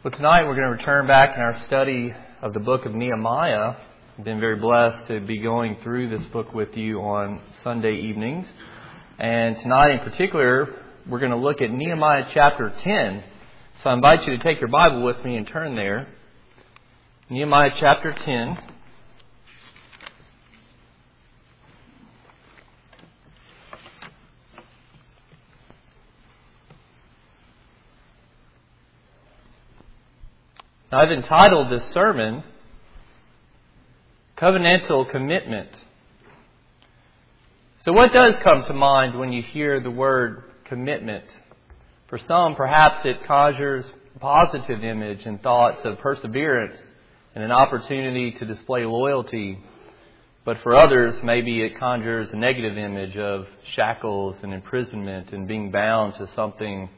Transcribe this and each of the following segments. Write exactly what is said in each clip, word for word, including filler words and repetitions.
Well, tonight we're going to return back in our study of the book of Nehemiah. I've been very blessed to be going through this book with you on Sunday evenings. And tonight in particular, we're going to look at Nehemiah chapter ten. So I invite you to take your Bible with me and turn there. Nehemiah chapter ten. Now, I've entitled this sermon, Covenantal Commitment. So what does come to mind when you hear the word commitment? For some, perhaps it conjures a positive image and thoughts of perseverance and an opportunity to display loyalty. But for others, maybe it conjures a negative image of shackles and imprisonment and being bound to something.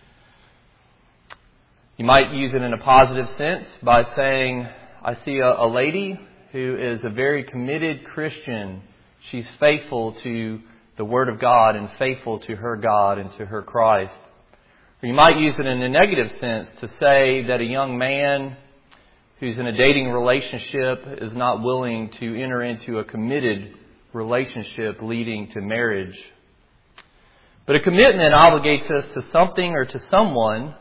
You might use it in a positive sense by saying, I see a, a lady who is a very committed Christian. She's faithful to the Word of God and faithful to her God and to her Christ. Or you might use it in a negative sense to say that a young man who's in a dating relationship is not willing to enter into a committed relationship leading to marriage. But a commitment obligates us to something or to someone.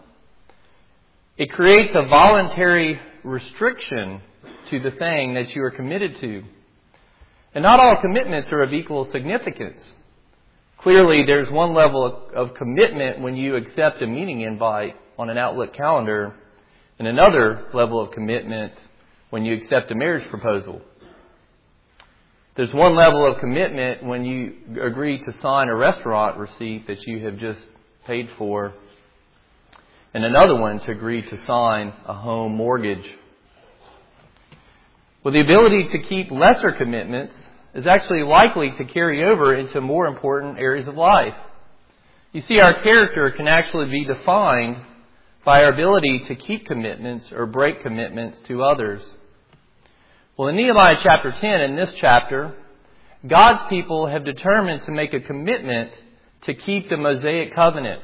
It creates a voluntary restriction to the thing that you are committed to. And not all commitments are of equal significance. Clearly, there's one level of, of commitment when you accept a meeting invite on an Outlook calendar, and another level of commitment when you accept a marriage proposal. There's one level of commitment when you agree to sign a restaurant receipt that you have just paid for, and another one to agree to sign a home mortgage. Well, the ability to keep lesser commitments is actually likely to carry over into more important areas of life. You see, our character can actually be defined by our ability to keep commitments or break commitments to others. Well, in Nehemiah chapter ten, in this chapter, God's people have determined to make a commitment to keep the Mosaic covenant.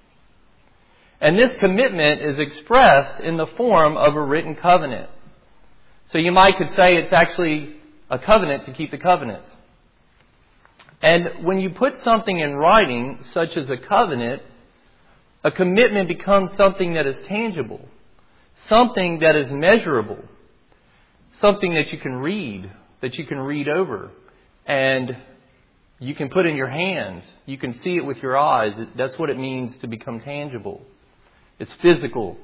And this commitment is expressed in the form of a written covenant. So you might could say it's actually a covenant to keep the covenant. And when you put something in writing, such as a covenant, a commitment becomes something that is tangible, something that is measurable, something that you can read, that you can read over, and you can put in your hands. You can see it with your eyes. That's what it means to become tangible. It's physical.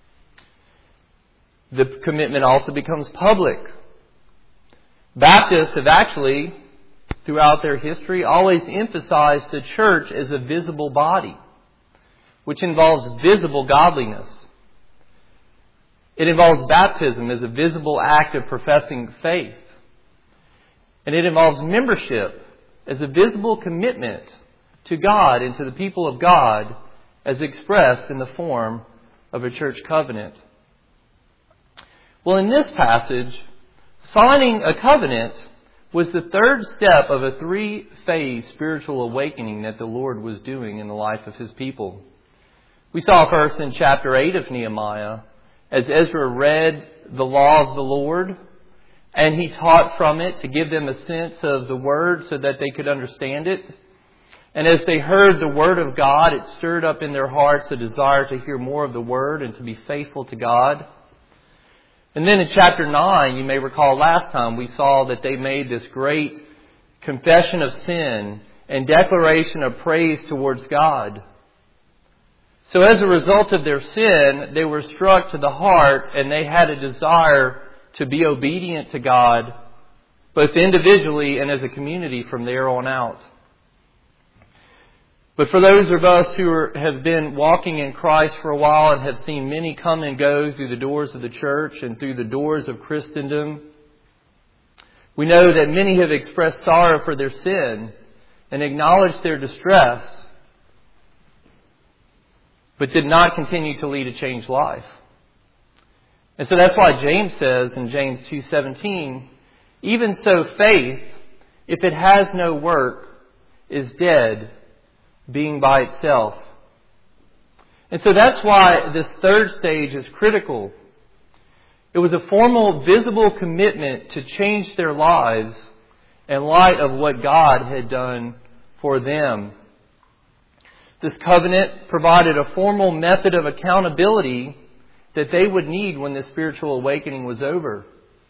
The commitment also becomes public. Baptists have actually, throughout their history, always emphasized the church as a visible body, which involves visible godliness. It involves baptism as a visible act of professing faith. And it involves membership as a visible commitment to God and to the people of God, as expressed in the form of a church covenant. Well, in this passage, signing a covenant was the third step of a three-phase spiritual awakening that the Lord was doing in the life of His people. We saw first in chapter eight of Nehemiah, as Ezra read the law of the Lord, and he taught from it to give them a sense of the Word so that they could understand it. And as they heard the Word of God, it stirred up in their hearts a desire to hear more of the Word and to be faithful to God. And then in chapter nine, you may recall last time, we saw that they made this great confession of sin and declaration of praise towards God. So as a result of their sin, they were struck to the heart and they had a desire to be obedient to God, both individually and as a community from there on out. But for those of us who are, have been walking in Christ for a while and have seen many come and go through the doors of the church and through the doors of Christendom, we know that many have expressed sorrow for their sin and acknowledged their distress, but did not continue to lead a changed life. And so that's why James says in James two seventeen, even so faith, if it has no work, is dead, being by itself. And so that's why this third stage is critical. It was a formal, visible commitment to change their lives in light of what God had done for them. This covenant provided a formal method of accountability that they would need when the spiritual awakening was over.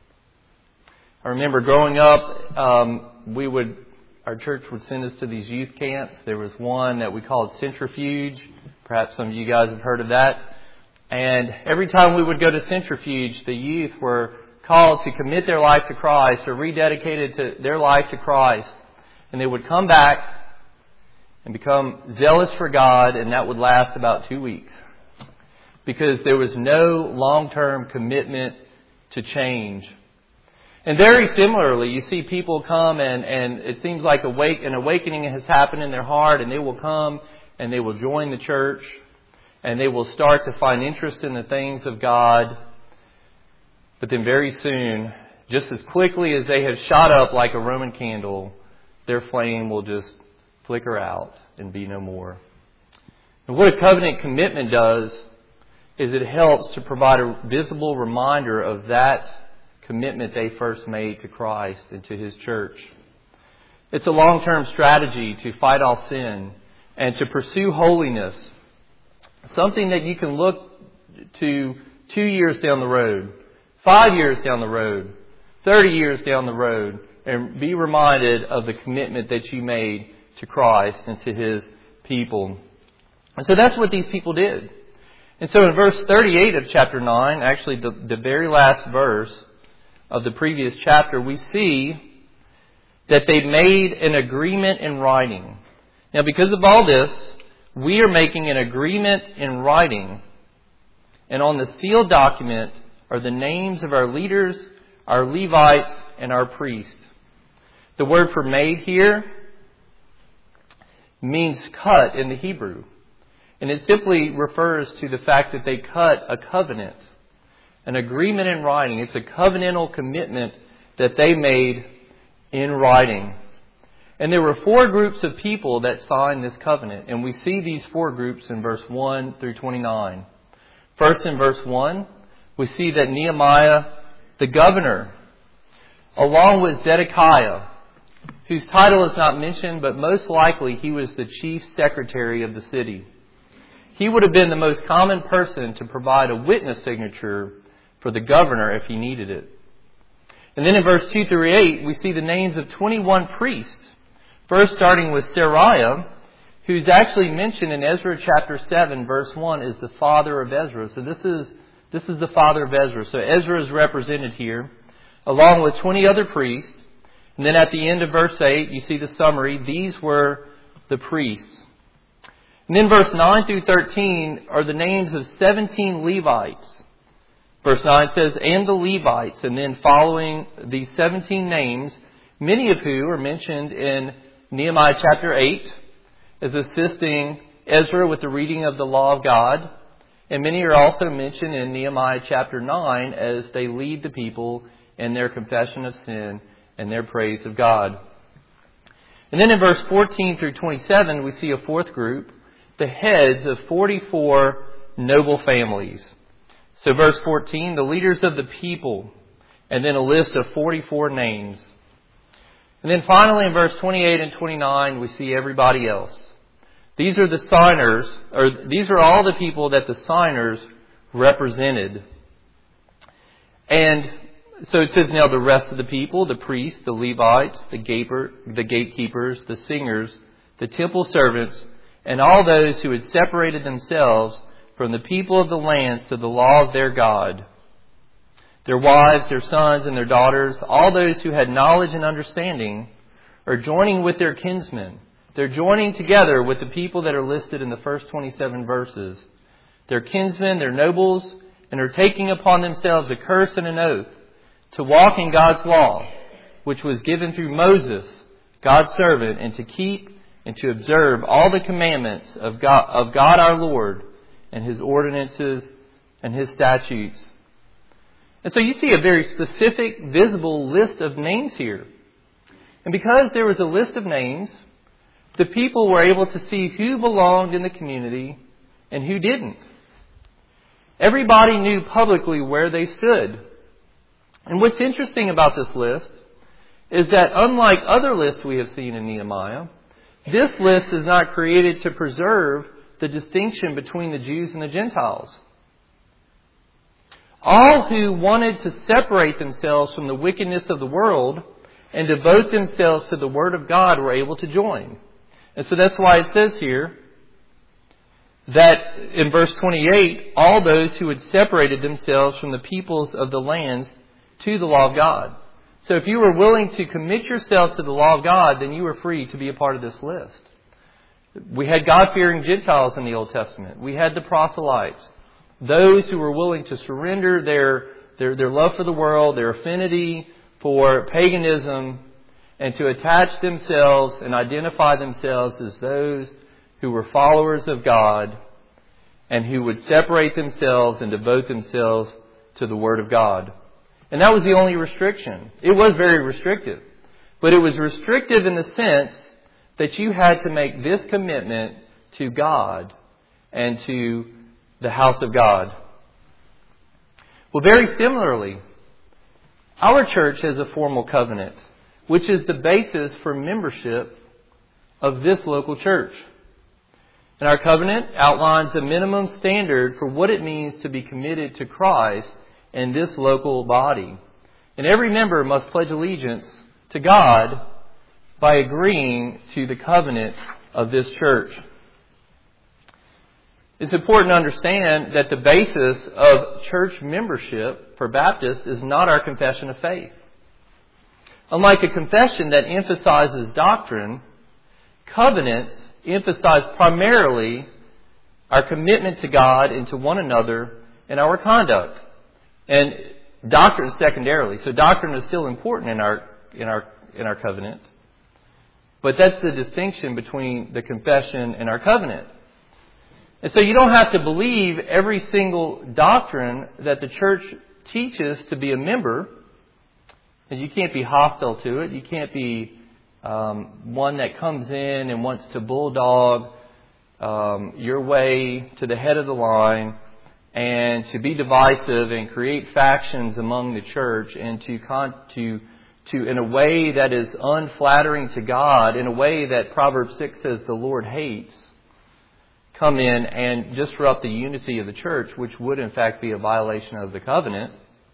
I remember growing up, um, we would, our church would send us to these youth camps. There was one that we called Centrifuge. Perhaps some of you guys have heard of that. And every time we would go to Centrifuge, the youth were called to commit their life to Christ or rededicated to their life to Christ. And they would come back and become zealous for God, and that would last about two weeks. Because there was no long-term commitment to change. And very similarly, you see people come and, and it seems like awake, an awakening has happened in their heart, and they will come and they will join the church and they will start to find interest in the things of God. But then very soon, just as quickly as they have shot up like a Roman candle, their flame will just flicker out and be no more. And what a covenant commitment does is it helps to provide a visible reminder of that commitment they first made to Christ and to His church. It's a long-term strategy to fight off sin and to pursue holiness. Something that you can look to two years down the road, five years down the road, thirty years down the road, and be reminded of the commitment that you made to Christ and to His people. And so that's what these people did. And so in verse thirty-eight of chapter nine, actually the, the very last verse of the previous chapter, we see that they made an agreement in writing. Now, because of all this, we are making an agreement in writing. And on the sealed document are the names of our leaders, our Levites, and our priests. The word for made here means cut in the Hebrew. And it simply refers to the fact that they cut a covenant, an agreement in writing. It's a covenantal commitment that they made in writing. And there were four groups of people that signed this covenant. And we see these four groups in verse one through twenty-nine. First, in verse one, we see that Nehemiah, the governor, along with Zedekiah, whose title is not mentioned, but most likely he was the chief secretary of the city. He would have been the most common person to provide a witness signature for the governor if he needed it. And then in verse two through eight, we see the names of twenty-one priests. First, starting with Seraiah, who's actually mentioned in Ezra chapter seven, verse one, is the father of Ezra. So this is this is the father of Ezra. So Ezra is represented here, along with twenty other priests. And then at the end of verse eight, you see the summary. These were the priests. And then verse nine through thirteen are the names of seventeen Levites. Verse nine says, and the Levites. And then following these seventeen names, many of who are mentioned in Nehemiah chapter eight as assisting Ezra with the reading of the law of God. And many are also mentioned in Nehemiah chapter nine as they lead the people in their confession of sin and their praise of God. And then in verse fourteen through twenty-seven, we see a fourth group, the heads of forty-four noble families. So verse fourteen, the leaders of the people, and then a list of forty-four names. And then finally in verse twenty-eight and twenty-nine, we see everybody else. These are the signers, or these are all the people that the signers represented. And so it says now the rest of the people, the priests, the Levites, the gatekeeper, the gatekeepers, the singers, the temple servants, and all those who had separated themselves from the people of the lands to the law of their God. Their wives, their sons, and their daughters, all those who had knowledge and understanding, are joining with their kinsmen. They're joining together with the people that are listed in the first twenty-seven verses. Their kinsmen, their nobles, and are taking upon themselves a curse and an oath to walk in God's law, which was given through Moses, God's servant, and to keep and to observe all the commandments of God, of God our Lord, and His ordinances and His statutes. And so you see a very specific, visible list of names here. And because there was a list of names, the people were able to see who belonged in the community and who didn't. Everybody knew publicly where they stood. And what's interesting about this list is that unlike other lists we have seen in Nehemiah, this list is not created to preserve the distinction between the Jews and the Gentiles. All who wanted to separate themselves from the wickedness of the world and devote themselves to the Word of God were able to join. And so that's why it says here that in verse twenty-eight, all those who had separated themselves from the peoples of the lands to the law of God. So if you were willing to commit yourself to the law of God, then you were free to be a part of this list. We had God-fearing Gentiles in the Old Testament. We had the proselytes, those who were willing to surrender their, their, their love for the world, their affinity for paganism, and to attach themselves and identify themselves as those who were followers of God and who would separate themselves and devote themselves to the Word of God. And that was the only restriction. It was very restrictive. But it was restrictive in the sense that you had to make this commitment to God and to the house of God. Well, very similarly, our church has a formal covenant, which is the basis for membership of this local church. And our covenant outlines a minimum standard for what it means to be committed to Christ in this local body. And every member must pledge allegiance to God by agreeing to the covenant of this church. It's important to understand that the basis of church membership for Baptists is not our confession of faith. Unlike a confession that emphasizes doctrine, covenants emphasize primarily our commitment to God and to one another in our conduct. And doctrine secondarily. So doctrine is still important in our in our in our covenant. But that's the distinction between the confession and our covenant. And so you don't have to believe every single doctrine that the church teaches to be a member. And you can't be hostile to it. You can't be um, one that comes in and wants to bulldog um, your way to the head of the line and to be divisive and create factions among the church and to con- to to in a way that is unflattering to God, in a way that Proverbs six says the Lord hates, come in and disrupt the unity of the church, which would in fact be a violation of the covenant.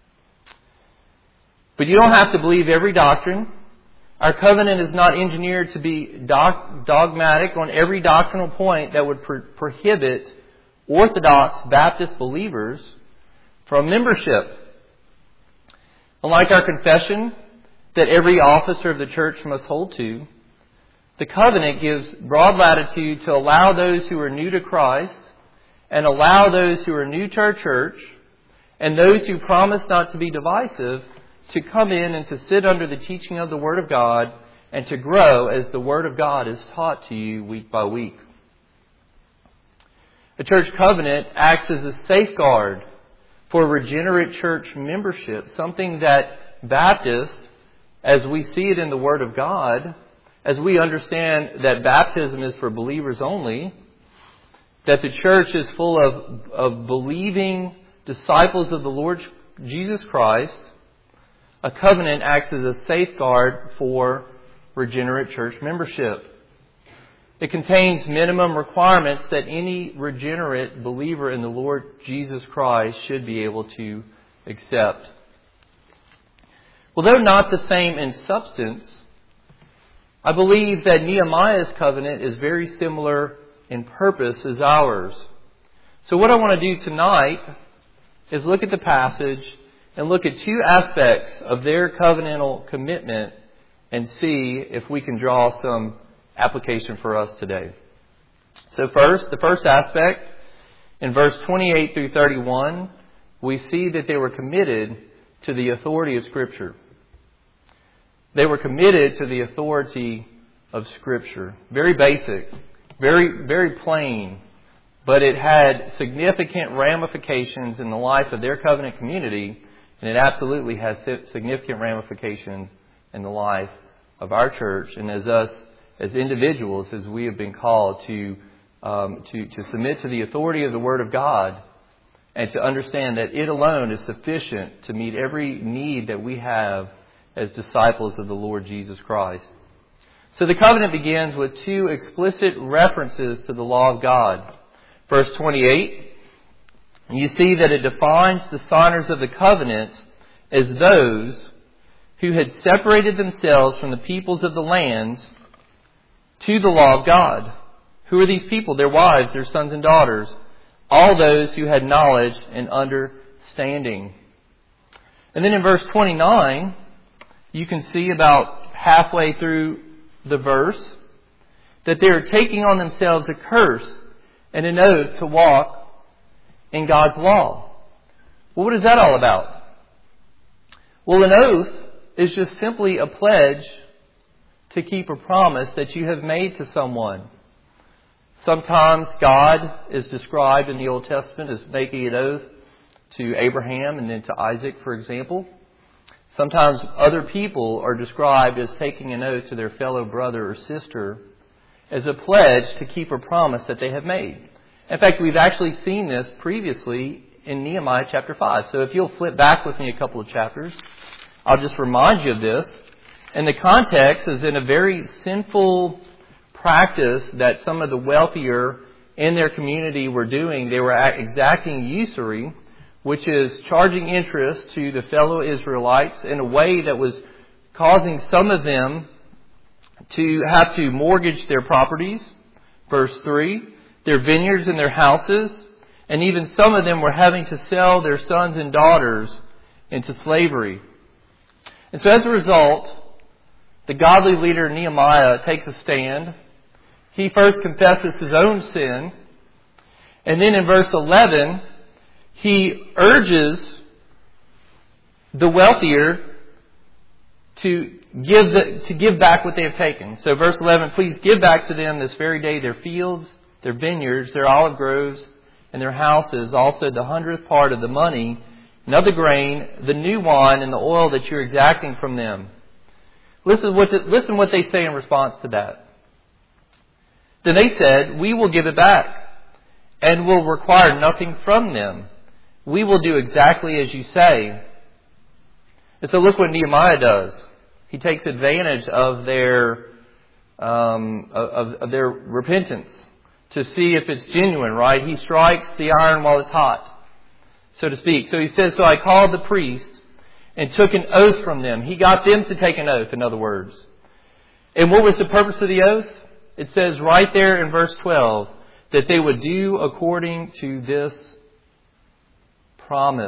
But you don't have to believe every doctrine. Our covenant is not engineered to be doc- dogmatic on every doctrinal point that would pro- prohibit Orthodox Baptist believers from membership. Unlike our confession that every officer of the church must hold to, the covenant gives broad latitude to allow those who are new to Christ and allow those who are new to our church and those who promise not to be divisive to come in and to sit under the teaching of the Word of God and to grow as the Word of God is taught to you week by week. A church covenant acts as a safeguard for regenerate church membership, something that Baptists, as we see it in the Word of God, as we understand that baptism is for believers only, that the church is full of, of believing disciples of the Lord Jesus Christ, a covenant acts as a safeguard for regenerate church membership. It contains minimum requirements that any regenerate believer in the Lord Jesus Christ should be able to accept. Although not the same in substance, I believe that Nehemiah's covenant is very similar in purpose as ours. So what I want to do tonight is look at the passage and look at two aspects of their covenantal commitment and see if we can draw some application for us today. So first, the first aspect, in verse twenty-eight through thirty-one, we see that they were committed to the authority of Scripture. They were committed to the authority of Scripture. Very basic, very, very plain, but it had significant ramifications in the life of their covenant community, and it absolutely has significant ramifications in the life of our church and as us as individuals, as we have been called to um, to, to submit to the authority of the Word of God and to understand that it alone is sufficient to meet every need that we have as disciples of the Lord Jesus Christ. So the covenant begins with two explicit references to the law of God. Verse twenty-eight, you see that it defines the signers of the covenant as those who had separated themselves from the peoples of the lands to the law of God. Who are these people? Their wives, their sons and daughters, all those who had knowledge and understanding. And then in verse twenty-nine, you can see about halfway through the verse that they are taking on themselves a curse and an oath to walk in God's law. Well, what is that all about? Well, an oath is just simply a pledge to keep a promise that you have made to someone. Sometimes God is described in the Old Testament as making an oath to Abraham and then to Isaac, for example. Sometimes other people are described as taking an oath to their fellow brother or sister as a pledge to keep a promise that they have made. In fact, we've actually seen this previously in Nehemiah chapter five. So if you'll flip back with me a couple of chapters, I'll just remind you of this. And the context is in a very sinful practice that some of the wealthier in their community were doing. They were exacting usury, which is charging interest to the fellow Israelites in a way that was causing some of them to have to mortgage their properties. Verse three, their vineyards and their houses. And even some of them were having to sell their sons and daughters into slavery. And so as a result, the godly leader Nehemiah takes a stand. He first confesses his own sin. And then in verse eleven, he urges the wealthier to give the, to give back what they have taken. So verse eleven, please give back to them this very day their fields, their vineyards, their olive groves, and their houses, also the hundredth part of the money, and of the grain, the new wine, and the oil that you're exacting from them. Listen what, the, listen what they say in response to that. Then they said, we will give it back, and will require nothing from them. We will do exactly as you say. And so look what Nehemiah does. He takes advantage of their um, of, of their repentance to see if it's genuine, right? He strikes the iron while it's hot, so to speak. So he says, so I called the priest and took an oath from them. He got them to take an oath, in other words. And what was the purpose of the oath? It says right there in verse twelve that they would do according to this promise.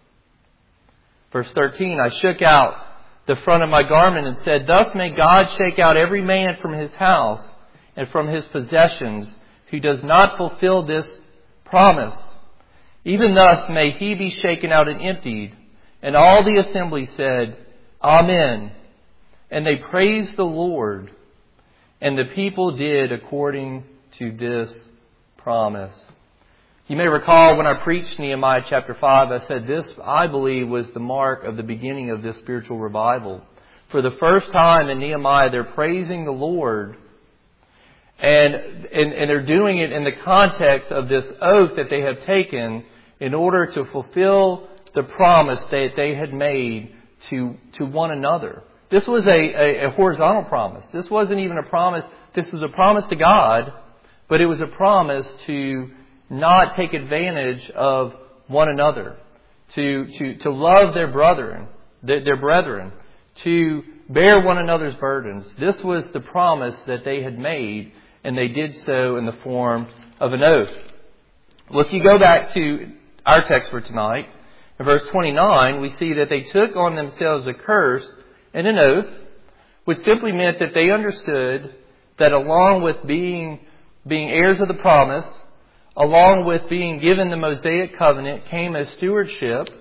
Verse thirteen, I shook out the front of my garment and said, thus may God shake out every man from his house and from his possessions who does not fulfill this promise. Even thus may he be shaken out and emptied. And all the assembly said, Amen. And they praised the Lord. And the people did according to this promise. You may recall when I preached Nehemiah chapter five, I said this, I believe, was the mark of the beginning of this spiritual revival. For the first time in Nehemiah, they're praising the Lord. And, and, and they're doing it in the context of this oath that they have taken in order to fulfill the promise that they had made to, to one another. This was a, a, a horizontal promise. This wasn't even a promise. This was a promise to God, but it was a promise to not take advantage of one another, to, to, to love their brethren, their, their brethren, to bear one another's burdens. This was the promise that they had made, and they did so in the form of an oath. Well, if you go back to our text for tonight, in verse twenty-nine, we see that they took on themselves a curse and an oath, which simply meant that they understood that along with being, being heirs of the promise, along with being given the Mosaic covenant, came a stewardship,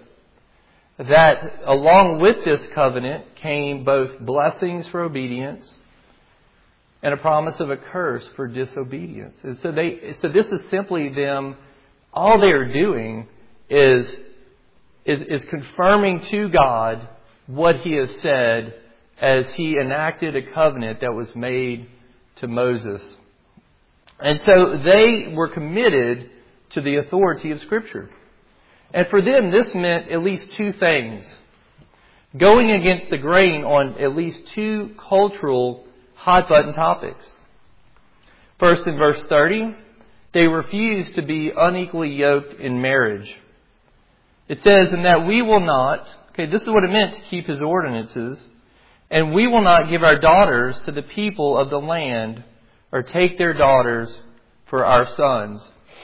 that along with this covenant came both blessings for obedience and a promise of a curse for disobedience. And so they, so this is simply them, all they are doing is, is, is confirming to God what He has said as He enacted a covenant that was made to Moses. And so they were committed to the authority of Scripture. And for them, this meant at least two things. Going against the grain on at least two cultural hot-button topics. First, in verse thirty, they refused to be unequally yoked in marriage. It says, "And that we will not," okay, this is what it meant to keep His ordinances, "and we will not give our daughters to the people of the land, or take their daughters for our sons."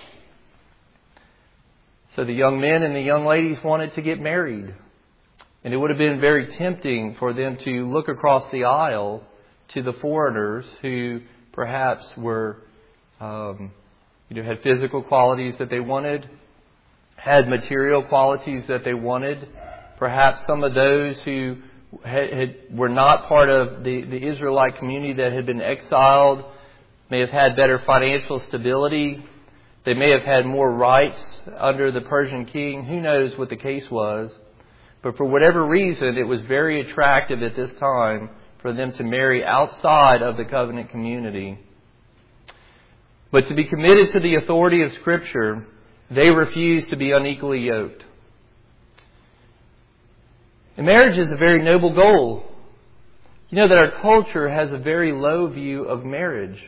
So the young men and the young ladies wanted to get married. And it would have been very tempting for them to look across the aisle to the foreigners who perhaps were, um, you know, had physical qualities that they wanted, had material qualities that they wanted. Perhaps some of those who had, had, were not part of the, the Israelite community that had been exiled may have had better financial stability. They may have had more rights under the Persian king. Who knows what the case was. But for whatever reason, it was very attractive at this time for them to marry outside of the covenant community. But to be committed to the authority of Scripture, they refused to be unequally yoked. And marriage is a very noble goal. You know that our culture has a very low view of marriage.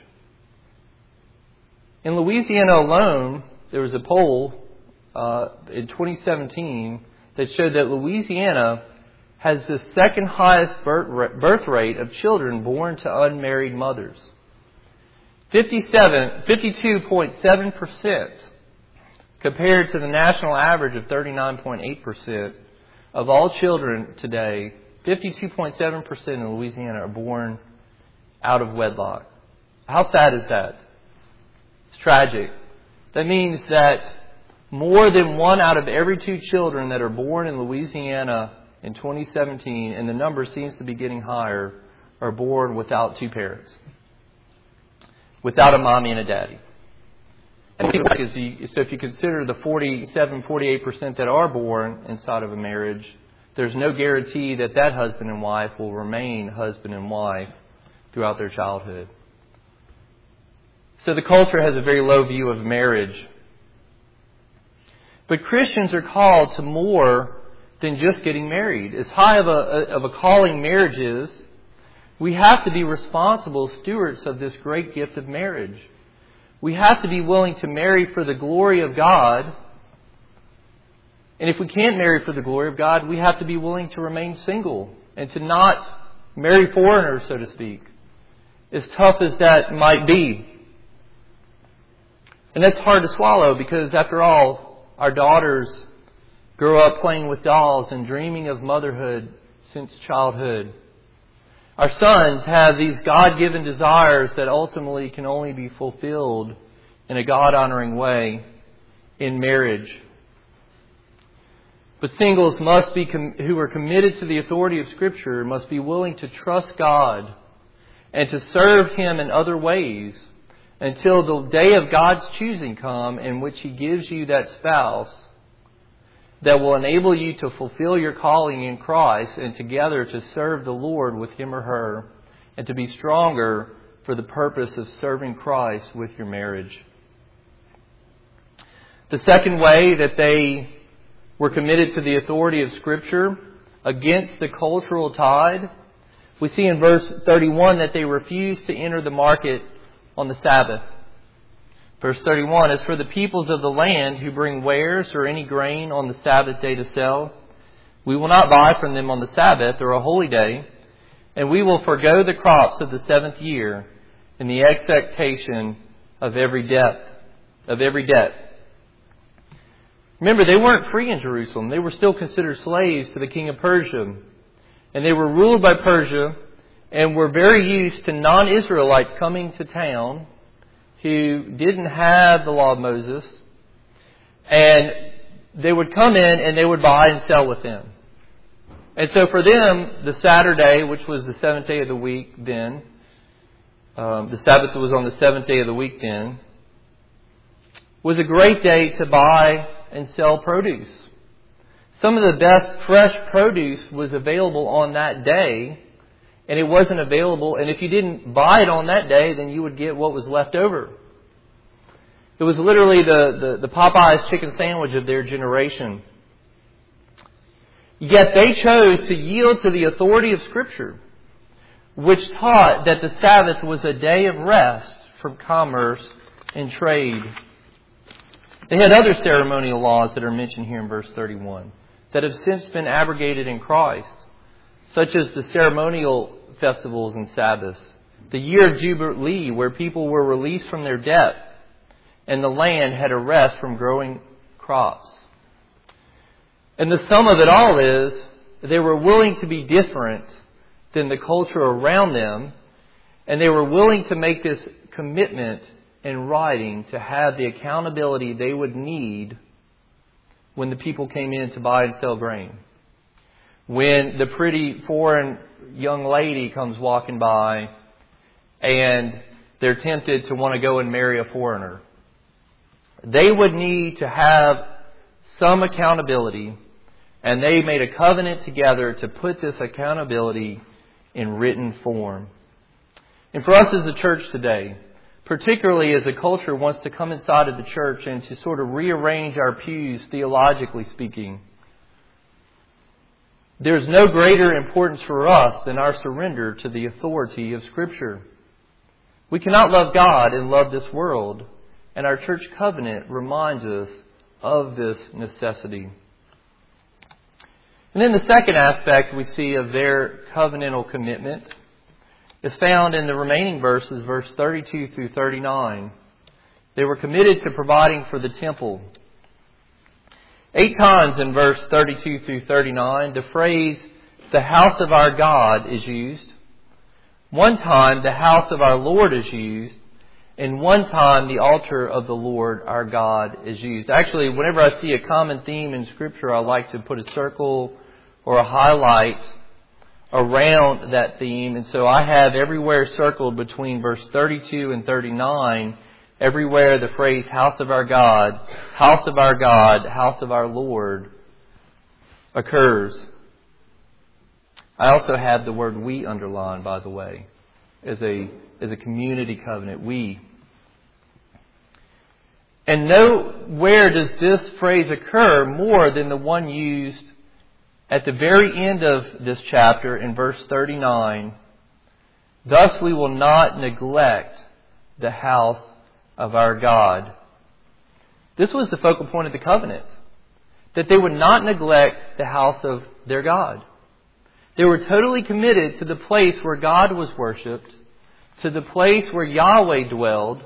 In Louisiana alone, there was a poll uh, in twenty seventeen that showed that Louisiana has the second highest birth rate of children born to unmarried mothers. fifty-seven, fifty-two point seven percent compared to the national average of thirty-nine point eight percent of all children today. fifty-two point seven percent in Louisiana are born out of wedlock. How sad is that? It's tragic. That means that more than one out of every two children that are born in Louisiana in twenty seventeen, and the number seems to be getting higher, are born without two parents. Without a mommy and a daddy. And so if you consider the forty-seven, forty-eight percent that are born inside of a marriage, there's no guarantee that that husband and wife will remain husband and wife throughout their childhood. So the culture has a very low view of marriage. But Christians are called to more than just getting married. As high of a, of a calling marriage is, we have to be responsible stewards of this great gift of marriage. We have to be willing to marry for the glory of God. And if we can't marry for the glory of God, we have to be willing to remain single and to not marry foreigners, so to speak. As tough as that might be. And that's hard to swallow because, after all, our daughters grow up playing with dolls and dreaming of motherhood since childhood. Our sons have these God-given desires that ultimately can only be fulfilled in a God-honoring way in marriage. But singles must be com- who are committed to the authority of Scripture must be willing to trust God and to serve Him in other ways until the day of God's choosing come, in which He gives you that spouse that will enable you to fulfill your calling in Christ and together to serve the Lord with him or her and to be stronger for the purpose of serving Christ with your marriage. The second way that they were committed to the authority of Scripture against the cultural tide, we see in verse thirty-one that they refused to enter the market on the Sabbath. Verse thirty-one, "As for the peoples of the land who bring wares or any grain on the Sabbath day to sell, we will not buy from them on the Sabbath or a holy day, and we will forego the crops of the seventh year in the expectation of every debt, of every debt." Remember, they weren't free in Jerusalem. They were still considered slaves to the king of Persia. And they were ruled by Persia and were very used to non-Israelites coming to town who didn't have the law of Moses. And they would come in and they would buy and sell with them. And so for them, the Saturday, which was the seventh day of the week then, um, the Sabbath was on the seventh day of the week then, was a great day to buy and sell produce. Some of the best fresh produce was available on that day, and it wasn't available. And if you didn't buy it on that day, then you would get what was left over. It was literally the, the, the Popeye's chicken sandwich of their generation. Yet they chose to yield to the authority of Scripture, which taught that the Sabbath was a day of rest from commerce and trade. They had other ceremonial laws that are mentioned here in verse thirty-one that have since been abrogated in Christ, such as the ceremonial festivals and Sabbaths, the year of Jubilee where people were released from their debt and the land had a rest from growing crops. And the sum of it all is they were willing to be different than the culture around them, and they were willing to make this commitment in writing to have the accountability they would need when the people came in to buy and sell grain. When the pretty foreign young lady comes walking by and they're tempted to want to go and marry a foreigner, they would need to have some accountability, and they made a covenant together to put this accountability in written form. And for us as a church today, particularly as the culture wants to come inside of the church and to sort of rearrange our pews theologically speaking, there's no greater importance for us than our surrender to the authority of Scripture. We cannot love God and love this world, and our church covenant reminds us of this necessity. And then the second aspect we see of their covenantal commitment is found in the remaining verses, verse thirty-two through thirty-nine. They were committed to providing for the temple. Eight times in verse thirty-two through thirty-nine, the phrase, the house of our God, is used. One time, the house of our Lord is used. And one time, the altar of the Lord our God is used. Actually, whenever I see a common theme in Scripture, I like to put a circle or a highlight around that theme. And so I have everywhere circled between verse thirty-two and thirty-nine, everywhere the phrase house of our God, house of our God, house of our Lord occurs. I also have the word we underlined, by the way, as a, as a community covenant. We. And nowhere does this phrase occur more than the one used at the very end of this chapter in verse thirty-nine. Thus we will not neglect the house of our God. This was the focal point of the covenant, that they would not neglect the house of their God. They were totally committed to the place where God was worshipped, to the place where Yahweh dwelled.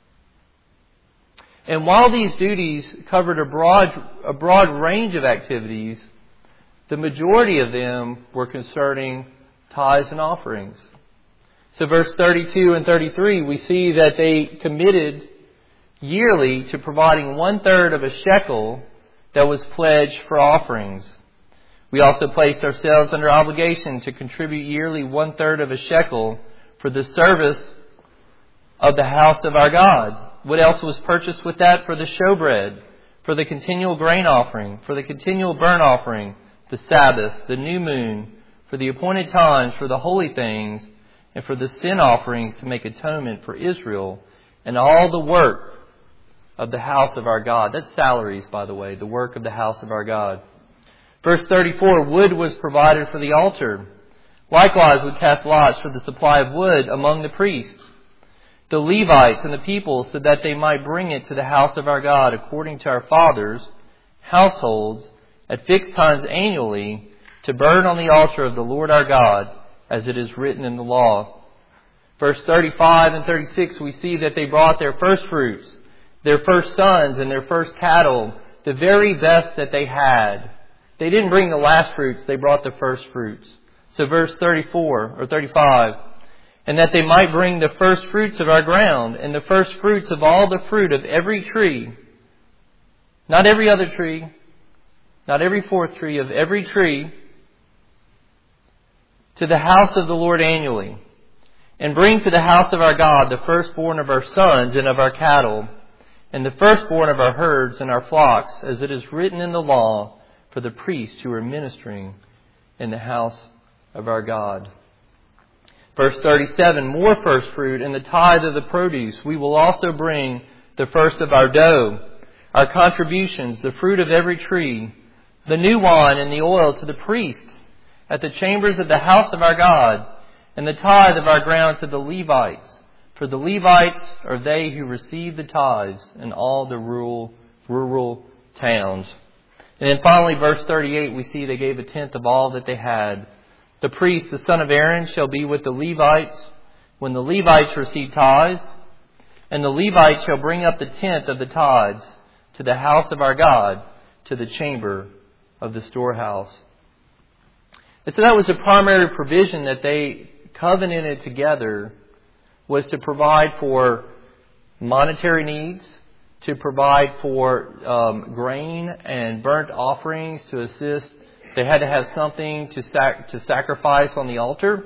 And while these duties covered a broad, a broad range of activities, the majority of them were concerning tithes and offerings. So verse thirty-two and thirty-three, we see that they committed yearly to providing one-third of a shekel that was pledged for offerings. We also placed ourselves under obligation to contribute yearly one-third of a shekel for the service of the house of our God. What else was purchased with that? For the showbread, for the continual grain offering, for the continual burnt offering, the Sabbath, the new moon, for the appointed times, for the holy things, and for the sin offerings to make atonement for Israel, and all the work of the house of our God. That's salaries, by the way, the work of the house of our God. Verse thirty-four, wood was provided for the altar. Likewise, we cast lots for the supply of wood among the priests, the Levites and the people, so that they might bring it to the house of our God according to our fathers' households at fixed times annually to burn on the altar of the Lord our God, as it is written in the law. Verse thirty-five and thirty-six, we see that they brought their first fruits, their first sons and their first cattle, the very best that they had. They didn't bring the last fruits, they brought the first fruits. So verse thirty-four or thirty-five, and that they might bring the first fruits of our ground and the first fruits of all the fruit of every tree, not every other tree, not every fourth tree, of every tree, to the house of the Lord annually, and bring to the house of our God the firstborn of our sons and of our cattle, and the firstborn of our herds and our flocks, as it is written in the law, for the priests who are ministering in the house of our God. Verse thirty-seven, more first fruit and the tithe of the produce we will also bring the first of our dough, our contributions, the fruit of every tree, the new wine and the oil to the priests at the chambers of the house of our God, and the tithe of our ground to the Levites. For the Levites are they who receive the tithes in all the rural, rural towns. And then finally, verse thirty-eight, we see they gave a tenth of all that they had. The priest, the son of Aaron, shall be with the Levites when the Levites receive tithes, and the Levites shall bring up the tenth of the tithes to the house of our God, to the chamber of the storehouse. And so that was the primary provision that they covenanted together, was to provide for monetary needs, to provide for um, grain and burnt offerings to assist. They had to have something to sac- to sacrifice on the altar.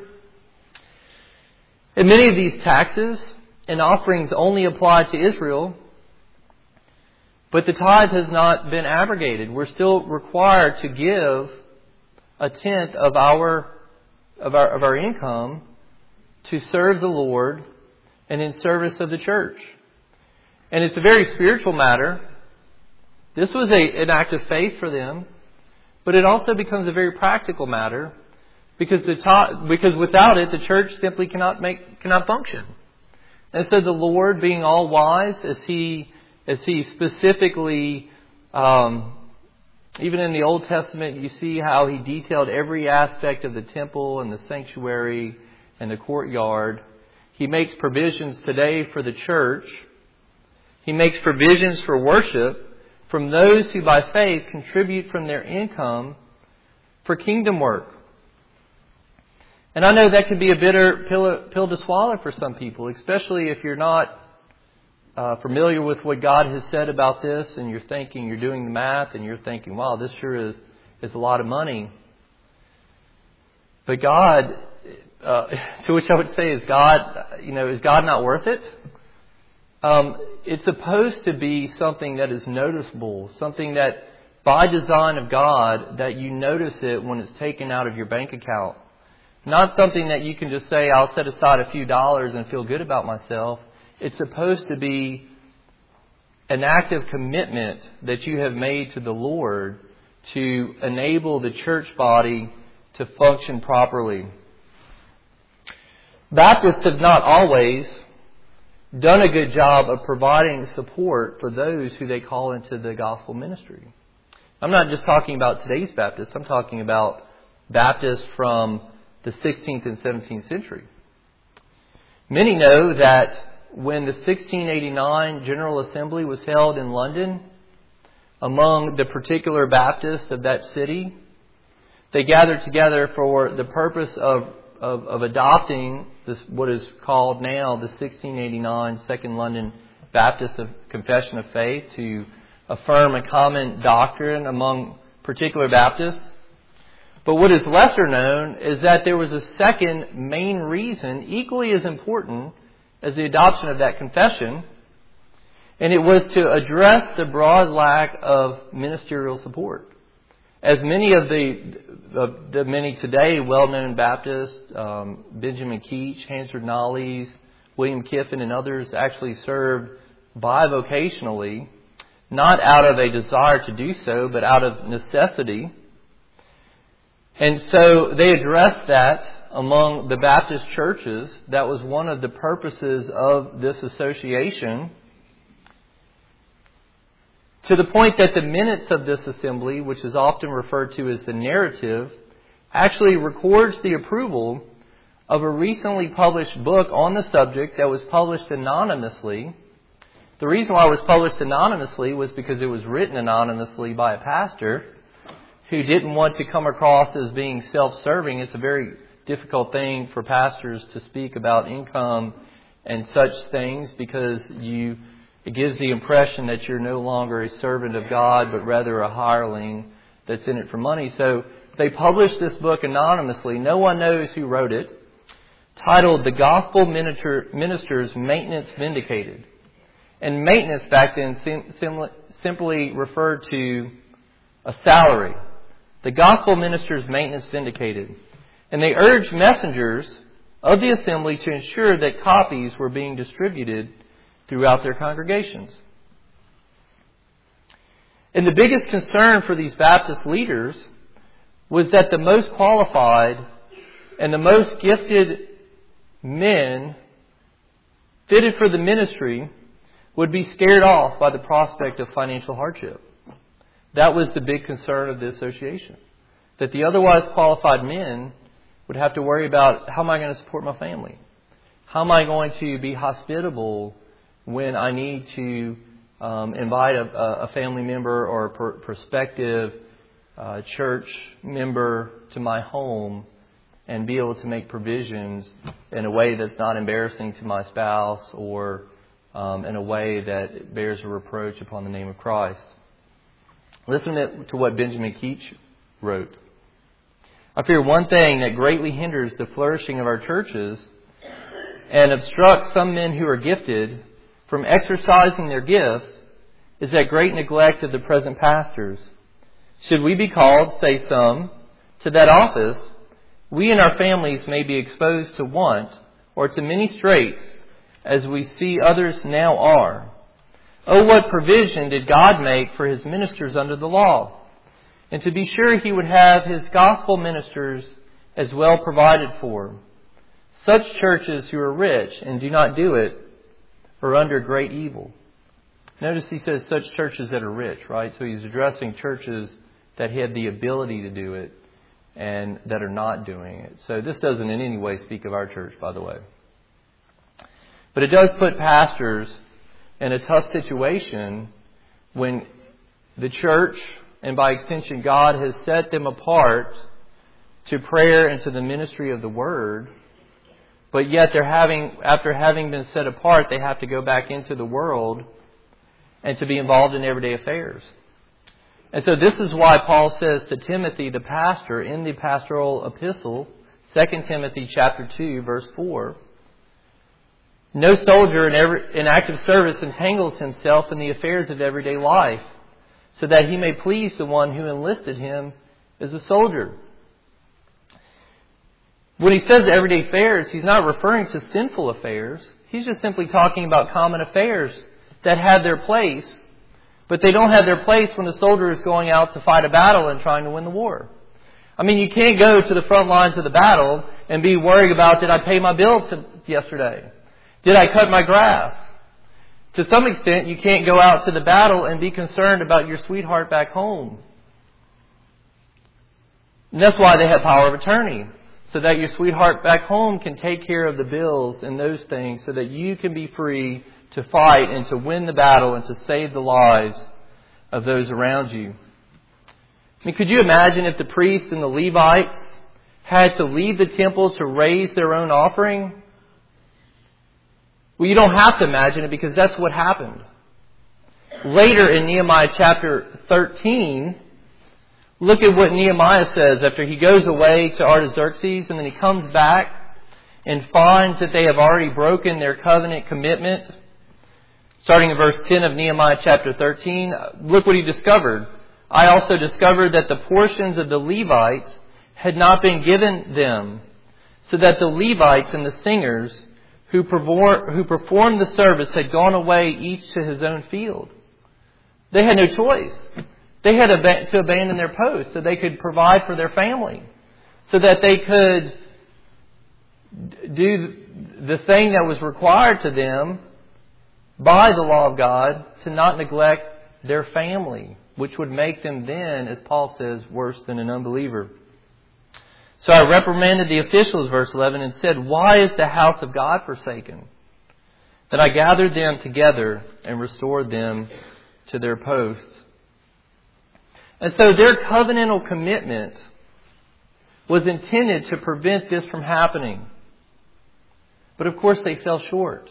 And many of these taxes and offerings only apply to Israel, but the tithe has not been abrogated. We're still required to give a tenth of our of our of our income to serve the Lord and in service of the church. And it's a very spiritual matter. This was a, an act of faith for them, but it also becomes a very practical matter because the ta- because without it, the church simply cannot make cannot function. And so the Lord, being all wise, as He as He specifically, um, even in the Old Testament, you see how He detailed every aspect of the temple and the sanctuary and the courtyard. He makes provisions today for the church. He makes provisions for worship from those who by faith contribute from their income for kingdom work. And I know that can be a bitter pill, pill to swallow for some people, especially if you're not uh, familiar with what God has said about this, and you're thinking, you're doing the math, and you're thinking, wow, this sure is, is a lot of money. But God, uh, to which I would say, is God, you know, is God not worth it? Um, it's supposed to be something that is noticeable, something that by design of God, that you notice it when it's taken out of your bank account. Not something that you can just say, I'll set aside a few dollars and feel good about myself. It's supposed to be an act of commitment that you have made to the Lord to enable the church body to function properly. Baptists have not always done a good job of providing support for those who they call into the gospel ministry. I'm not just talking about today's Baptists. I'm talking about Baptists from the sixteenth and seventeenth century. Many know that when the sixteen eighty-nine General Assembly was held in London, among the particular Baptists of that city, they gathered together for the purpose of, of, of adopting this, what is called now the sixteen eighty-nine Second London Baptist of Confession of Faith, to affirm a common doctrine among particular Baptists. But what is lesser known is that there was a second main reason, equally as important as the adoption of that confession, and it was to address the broad lack of ministerial support. As many of the, the, the many today well-known Baptists, um, Benjamin Keach, Hansard Knollys, William Kiffin, and others actually served bivocationally, not out of a desire to do so, but out of necessity. And so they addressed that among the Baptist churches. That was one of the purposes of this association, to the point that the minutes of this assembly, which is often referred to as the narrative, actually records the approval of a recently published book on the subject that was published anonymously. The reason why it was published anonymously was because it was written anonymously by a pastor who didn't want to come across as being self-serving. It's a very difficult thing for pastors to speak about income and such things, because you it gives the impression that you're no longer a servant of God, but rather a hireling that's in it for money. So they published this book anonymously. No one knows who wrote it, titled The Gospel Minister, Minister's Maintenance Vindicated. And maintenance back then sim- sim- simply referred to a salary. The Gospel Minister's Maintenance Vindicated. And they urged messengers of the assembly to ensure that copies were being distributed throughout their congregations. And the biggest concern for these Baptist leaders was that the most qualified and the most gifted men fitted for the ministry would be scared off by the prospect of financial hardship. That was the big concern of the association. That the otherwise qualified men would have to worry about, how am I going to support my family? How am I going to be hospitable when I need to um, invite a, a family member or a per- prospective uh, church member to my home and be able to make provisions in a way that's not embarrassing to my spouse or um, in a way that bears a reproach upon the name of Christ? Listen to what Benjamin Keach wrote. I fear one thing that greatly hinders the flourishing of our churches and obstructs some men who are gifted from exercising their gifts is that great neglect of the present pastors. Should we be called, say some, to that office, we and our families may be exposed to want or to many straits as we see others now are. Oh, what provision did God make for His ministers under the law? And to be sure He would have His gospel ministers as well provided for. Such churches who are rich and do not do it are under great evil. Notice he says such churches that are rich, right? So he's addressing churches that had the ability to do it and that are not doing it. So this doesn't in any way speak of our church, by the way. But it does put pastors in a tough situation when the church, and by extension God, has set them apart to prayer and to the ministry of the Word. But yet they're having, after having been set apart, they have to go back into the world and to be involved in everyday affairs. And so this is why Paul says to Timothy, the pastor, in the pastoral epistle, Second Timothy chapter two, verse four, no soldier in, every, in active service entangles himself in the affairs of everyday life, so that he may please the one who enlisted him as a soldier. When he says everyday affairs, he's not referring to sinful affairs. He's just simply talking about common affairs that have their place, but they don't have their place when the soldier is going out to fight a battle and trying to win the war. I mean, you can't go to the front lines of the battle and be worried about, did I pay my bill to yesterday? Did I cut my grass? To some extent, you can't go out to the battle and be concerned about your sweetheart back home. And that's why they have power of attorney, so that your sweetheart back home can take care of the bills and those things so that you can be free to fight and to win the battle and to save the lives of those around you. I mean, could you imagine if the priests and the Levites had to leave the temple to raise their own offering? Well, you don't have to imagine it because that's what happened. Later in Nehemiah chapter thirteen, look at what Nehemiah says after he goes away to Artaxerxes and then he comes back and finds that they have already broken their covenant commitment. Starting in verse ten of Nehemiah chapter thirteen, look what he discovered. I also discovered that the portions of the Levites had not been given them, so that the Levites and the singers who perform, who performed the service had gone away each to his own field. They had no choice. They had to abandon their posts so they could provide for their family, so that they could do the thing that was required to them by the law of God, to not neglect their family, which would make them then, as Paul says, worse than an unbeliever. So I reprimanded the officials, verse eleven, and said, why is the house of God forsaken? That I gathered them together and restored them to their posts. And so their covenantal commitment was intended to prevent this from happening. But of course they fell short.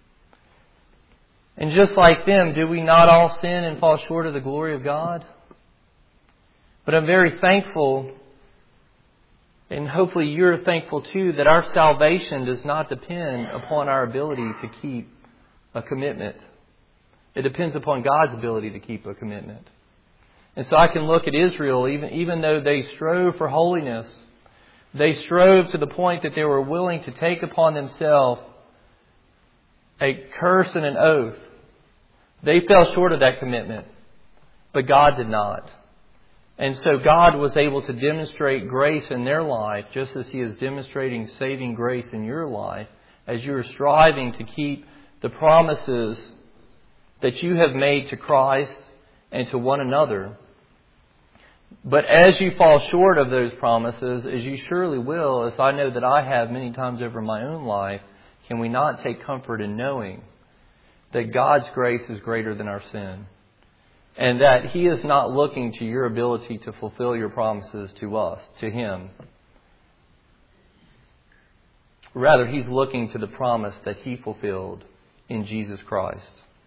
And just like them, do we not all sin and fall short of the glory of God? But I'm very thankful, and hopefully you're thankful too, that our salvation does not depend upon our ability to keep a commitment. It depends upon God's ability to keep a commitment. And so I can look at Israel, even, even though they strove for holiness, they strove to the point that they were willing to take upon themselves a curse and an oath. They fell short of that commitment, but God did not. And so God was able to demonstrate grace in their life just as He is demonstrating saving grace in your life as you are striving to keep the promises that you have made to Christ and to one another. But as you fall short of those promises, as you surely will, as I know that I have many times over my own life, can we not take comfort in knowing that God's grace is greater than our sin? And that He is not looking to your ability to fulfill your promises to us, to Him. Rather, He's looking to the promise that He fulfilled in Jesus Christ.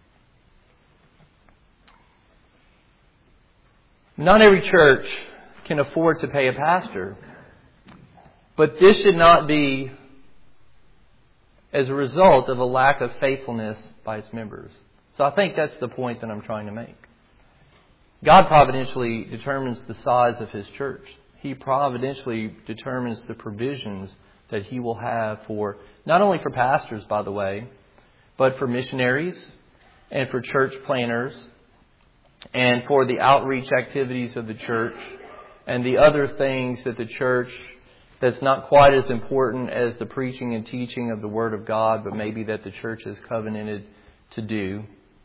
Not every church can afford to pay a pastor. But this should not be as a result of a lack of faithfulness by its members. So I think that's the point that I'm trying to make. God providentially determines the size of His church. He providentially determines the provisions that He will have for, not only for pastors, by the way, but for missionaries and for church planners and for the outreach activities of the church and the other things that the church, that's not quite as important as the preaching and teaching of the Word of God, but maybe that the church is covenanted to do.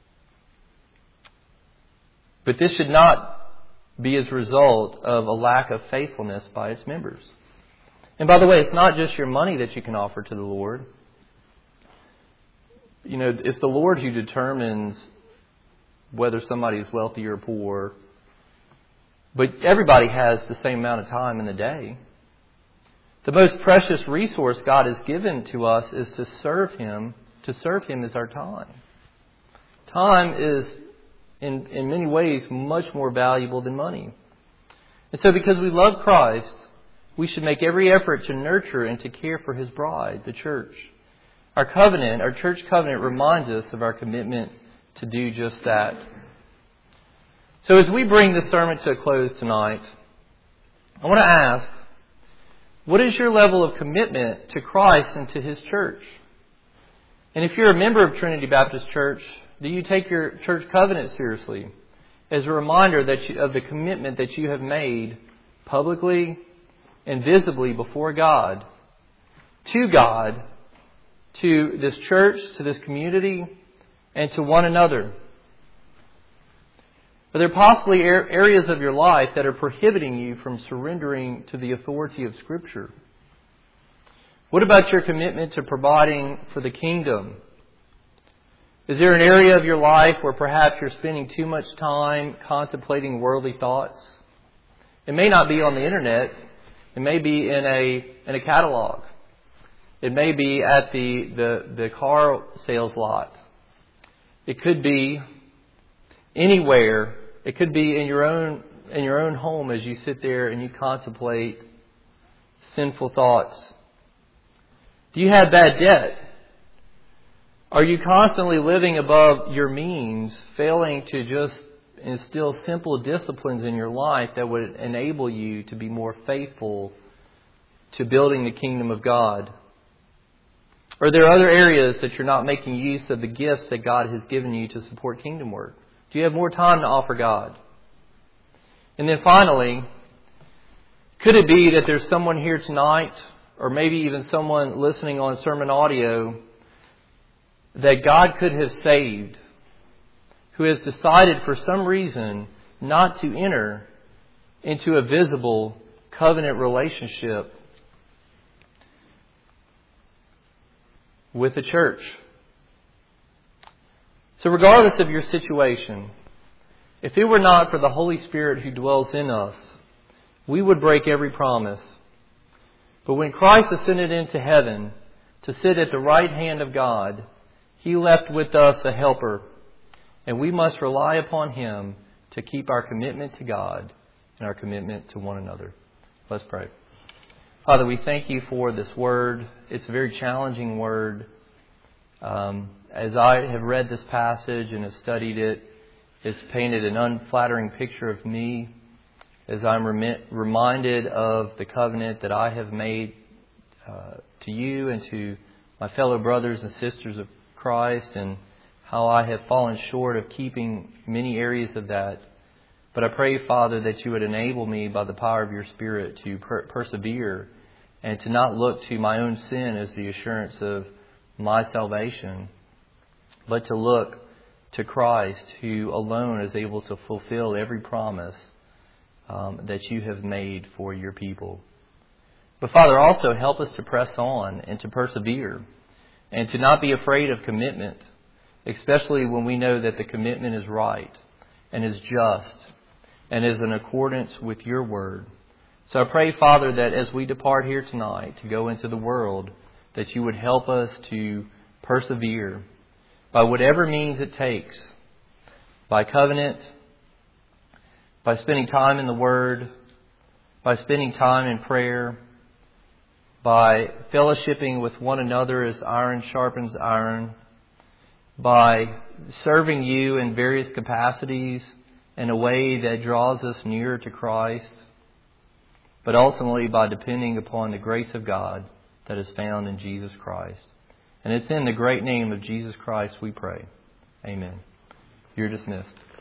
But this should not be as a result of a lack of faithfulness by its members. And by the way, it's not just your money that you can offer to the Lord. You know, it's the Lord who determines whether somebody is wealthy or poor. But everybody has the same amount of time in the day. The most precious resource God has given to us is to serve Him. To serve Him is our time. Time is, in, in many ways, much more valuable than money. And so because we love Christ, we should make every effort to nurture and to care for His bride, the church. Our covenant, our church covenant, reminds us of our commitment to do just that. So as we bring this sermon to a close tonight, I want to ask, what is your level of commitment to Christ and to His church? And if you're a member of Trinity Baptist Church, do you take your church covenant seriously as a reminder that you, of the commitment that you have made publicly and visibly before God, to God, to this church, to this community, and to one another? Are there possibly areas of your life that are prohibiting you from surrendering to the authority of Scripture? What about your commitment to providing for the kingdom? Is there an area of your life where perhaps you're spending too much time contemplating worldly thoughts? It may not be on the internet. It may be in a in a catalog. It may be at the, the, the car sales lot. It could be anywhere. It could be in your own in your own home as you sit there and you contemplate sinful thoughts. Do you have bad debt? Are you constantly living above your means, failing to just instill simple disciplines in your life that would enable you to be more faithful to building the kingdom of God? Are there other areas that you're not making use of the gifts that God has given you to support kingdom work? Do you have more time to offer God? And then finally, could it be that there's someone here tonight, or maybe even someone listening on sermon audio, that God could have saved, who has decided for some reason not to enter into a visible covenant relationship with the church? So regardless of your situation, if it were not for the Holy Spirit who dwells in us, we would break every promise. But when Christ ascended into heaven to sit at the right hand of God, He left with us a helper, and we must rely upon Him to keep our commitment to God and our commitment to one another. Let's pray. Father, we thank You for this word. It's a very challenging word. Um, as I have read this passage and have studied it, it's painted an unflattering picture of me as I'm rem- reminded of the covenant that I have made uh, to You and to my fellow brothers and sisters of Christ and how I have fallen short of keeping many areas of that. But I pray, Father, that you would enable me by the power of your Spirit to per- persevere and to not look to my own sin as the assurance of my salvation, but to look to Christ, who alone is able to fulfill every promise um, that you have made for your people. But Father, also help us to press on and to persevere and to not be afraid of commitment, especially when we know that the commitment is right and is just and is in accordance with your word. So I pray, Father, that as we depart here tonight to go into the world, that you would help us to persevere by whatever means it takes, by covenant, by spending time in the Word, by spending time in prayer, by fellowshipping with one another as iron sharpens iron, by serving you in various capacities in a way that draws us nearer to Christ, but ultimately by depending upon the grace of God that is found in Jesus Christ. And it's in the great name of Jesus Christ we pray. Amen. You're dismissed.